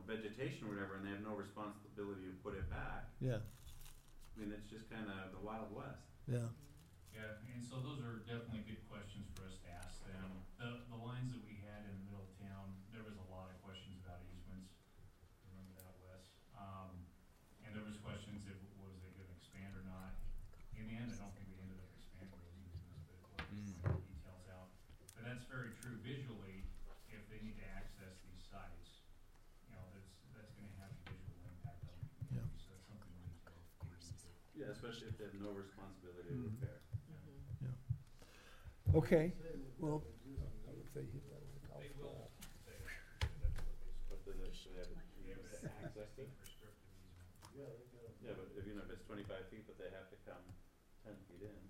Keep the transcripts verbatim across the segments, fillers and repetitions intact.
vegetation or whatever, and they have no responsibility to put it back, Yeah, I mean, it's just kinda the Wild West. yeah. Yeah, and so those are definitely good questions for us to ask them. The, the lines that we had in the middle of town, there was a lot of questions about easements. Remember that, Wes? Um, and there was questions if, was they gonna expand or not. In the end, I don't think we ended up expanding those easements, but we'll just find the details out. But that's very true visually, if they need to access these sites, you know, that's, that's gonna have a visual impact on the community, so that's something we need to get into. Yeah, especially if they have no responsibility to Mhm. repair. Okay, well, if they hit that with a golf They will ball. say that, that's what they say. But then they should have, you know, They have access to it. prescriptive easement. Yeah, but if, you know, if it's twenty-five feet, but they have to come ten feet in.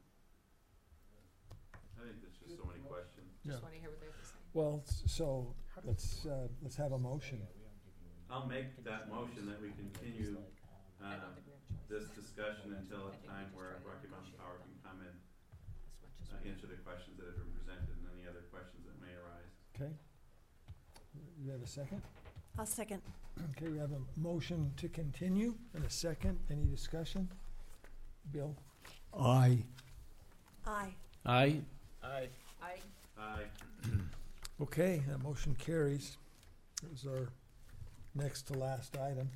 I think there's just so many questions. Yeah. Just wanna hear what they have to say. Well, s- so, let's, uh, let's have a motion. I'll make that motion that we continue, I uh, don't think we have a choice. this discussion until I a think we time just where try to Rocky Mountain negotiate Power with can them. come and, As much as uh, we- answer the questions that have been presented and any other questions that may arise. Okay? You have a second? I'll second. Okay, we have a motion to continue and a second. Any discussion? Bill? Aye. Aye. Aye. I, Aye. Okay, that motion carries. It was our next to last item.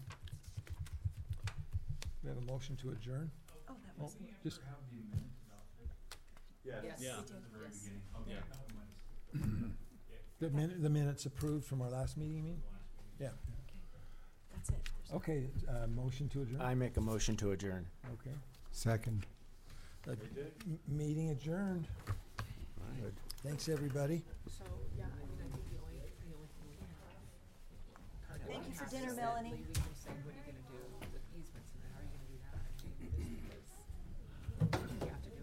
We have a motion to adjourn. Oh, that Oh, was, Did we just- ever have the amendment adopted? Yes. yes. Yeah. At the very Yes. beginning? Okay, Yeah. I thought we might have skipped over The minute, the minutes approved from our last meeting, you mean? the last meeting. Yeah. okay. That's it. There's- Okay, uh, motion to adjourn? I make a motion to adjourn. Okay. Second. Uh, We did? m- Meeting adjourned. Good. Thanks, everybody. So, yeah, I mean, I think the only, the only thing we have. Thank you for is dinner, that Melanie. We can say, what are you gonna do?